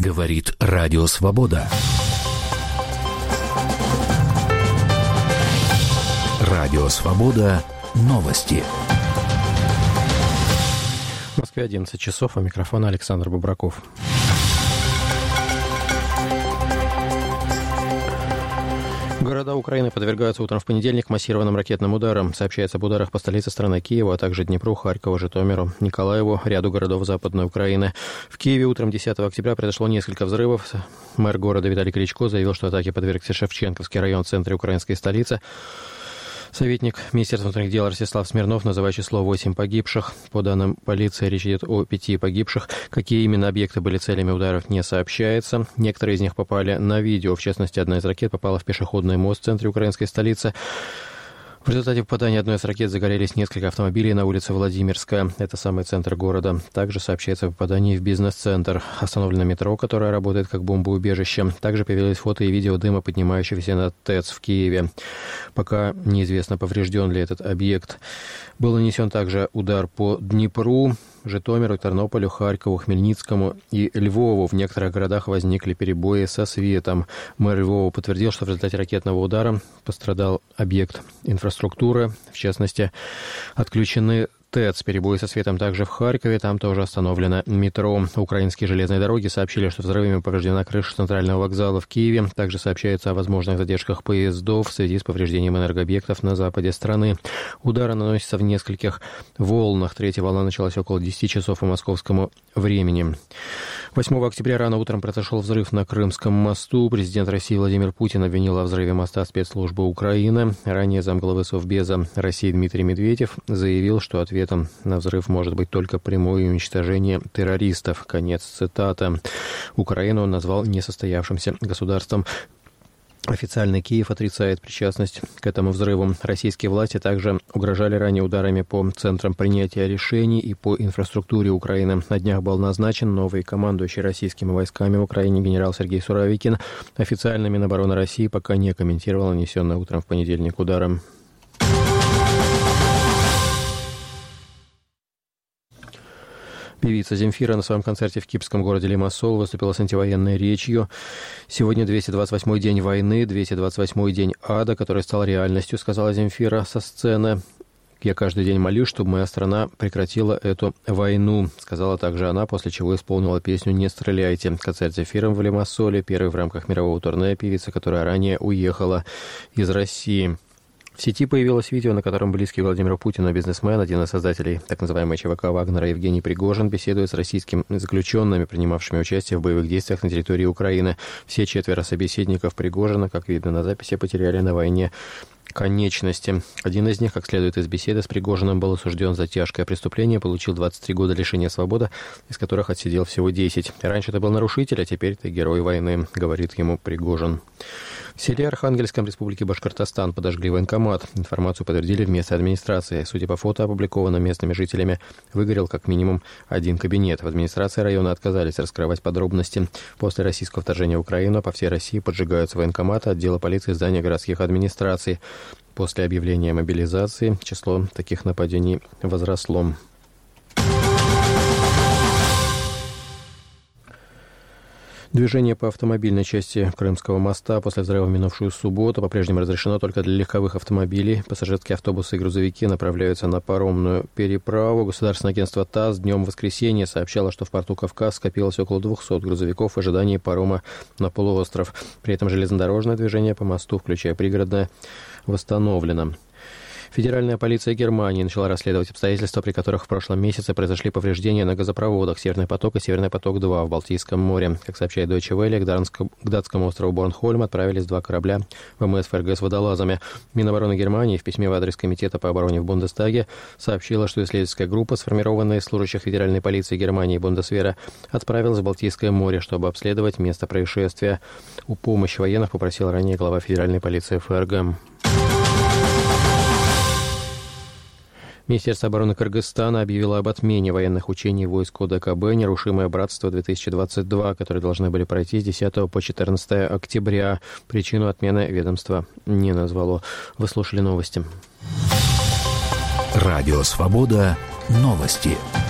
Говорит Радио Свобода. Радио Свобода. Новости. В Москве 11 часов, а микрофон Александр Бобраков. Города Украины подвергаются утром в понедельник массированным ракетным ударам. Сообщается об ударах по столице страны Киеву, а также Днепру, Харькову, Житомиру, Николаеву, ряду городов Западной Украины. В Киеве утром 10 октября произошло несколько взрывов. Мэр города Виталий Кличко заявил, что атаке подвергся Шевченковский район в центре украинской столицы. Советник Министерства внутренних дел Ростислав Смирнов называет число 8 погибших. По данным полиции, речь идет о 5 погибших. Какие именно объекты были целями ударов, не сообщается. Некоторые из них попали на видео. В частности, одна из ракет попала в пешеходный мост в центре украинской столицы. В результате попадания одной из ракет загорелись несколько автомобилей на улице Владимирская. Это самый центр города. Также сообщается о попадании в бизнес-центр. Остановлено метро, которое работает как бомбоубежище. Также появились фото и видео дыма, поднимающегося над ТЭЦ в Киеве. Пока неизвестно, поврежден ли этот объект. Был нанесен также удар по Днепру, Житомиру, Тернополю, Харькову, Хмельницкому и Львову. В некоторых городах возникли перебои со светом. Мэр Львова подтвердил, что в результате ракетного удара пострадал объект инфраструктуры. В частности, отключены ТЭЦ. Перебои со светом также в Харькове. Там тоже остановлено метро. Украинские железные дороги сообщили, что взрывами повреждена крыша центрального вокзала в Киеве. Также сообщается о возможных задержках поездов в связи с повреждением энергообъектов на западе страны. Удары наносятся в нескольких волнах. Третья волна началась около 10 часов по московскому времени. 8 октября рано утром произошел взрыв на Крымском мосту. Президент России Владимир Путин обвинил во взрыве моста спецслужбы Украины. Ранее замглавы Совбеза России Дмитрий Медведев заявил, что ответом на взрыв может быть только прямое уничтожение террористов. Конец цитаты. Украину он назвал несостоявшимся государством. Официально Киев отрицает причастность к этому взрыву. Российские власти также угрожали ранее ударами по центрам принятия решений и по инфраструктуре Украины. На днях был назначен новый командующий российскими войсками в Украине генерал Сергей Суровикин. Официально Минобороны России пока не комментировал нанесенные утром в понедельник удары. Певица Земфира на своем концерте в кипрском городе Лимассол выступила с антивоенной речью. Сегодня 228-й день войны, 228-й день ада, который стал реальностью, сказала Земфира со сцены. «Я каждый день молюсь, чтобы моя страна прекратила эту войну», сказала также она, после чего исполнила песню «Не стреляйте». Концерт Земфиры в Лимассоле, первый в рамках мирового турне певицы, которая ранее уехала из России. В сети появилось видео, на котором близкий Владимиру Путину бизнесмен, один из создателей так называемой ЧВК Вагнера Евгений Пригожин, беседует с российскими заключенными, принимавшими участие в боевых действиях на территории Украины. Все 4 собеседников Пригожина, как видно на записи, потеряли на войне конечности. Один из них, как следует из беседы с Пригожиным, был осужден за тяжкое преступление, получил 23 года лишения свободы, из которых отсидел всего 10. Раньше ты был нарушитель, а теперь ты герой войны, говорит ему Пригожин. В селе Архангельском Республики Башкортостан подожгли военкомат. Информацию подтвердили в местной администрации. Судя по фото, опубликованным местными жителями, выгорел как минимум один кабинет. В администрации района отказались раскрывать подробности. После российского вторжения в Украину по всей России поджигаются военкоматы, отделы полиции, здания городских администраций. После объявления мобилизации число таких нападений возросло. Движение по автомобильной части Крымского моста после взрыва в минувшую субботу по-прежнему разрешено только для легковых автомобилей. Пассажирские автобусы и грузовики направляются на паромную переправу. Государственное агентство ТАСС днем воскресенья сообщало, что в порту Кавказ скопилось около 200 грузовиков в ожидании парома на полуостров. При этом железнодорожное движение по мосту, включая пригородное, восстановлено. Федеральная полиция Германии начала расследовать обстоятельства, при которых в прошлом месяце произошли повреждения на газопроводах «Северный поток» и «Северный поток-2» в Балтийском море. Как сообщает Deutsche Welle, к датскому острову Борнхольм отправились 2 корабля ВМС ФРГ с водолазами. Минобороны Германии в письме в адрес Комитета по обороне в Бундестаге сообщила, что исследовательская группа, сформированная из служащих Федеральной полиции Германии и Бундесвера, отправилась в Балтийское море, чтобы обследовать место происшествия. У помощи военных попросил ранее глава Федеральной полиции ФРГ. Министерство обороны Кыргызстана объявило об отмене военных учений войск ОДКБ «Нерушимое братство-2022», которые должны были пройти с 10 по 14 октября. Причину отмены ведомство не назвало. Вы слушали новости. Радио «Свобода». Новости.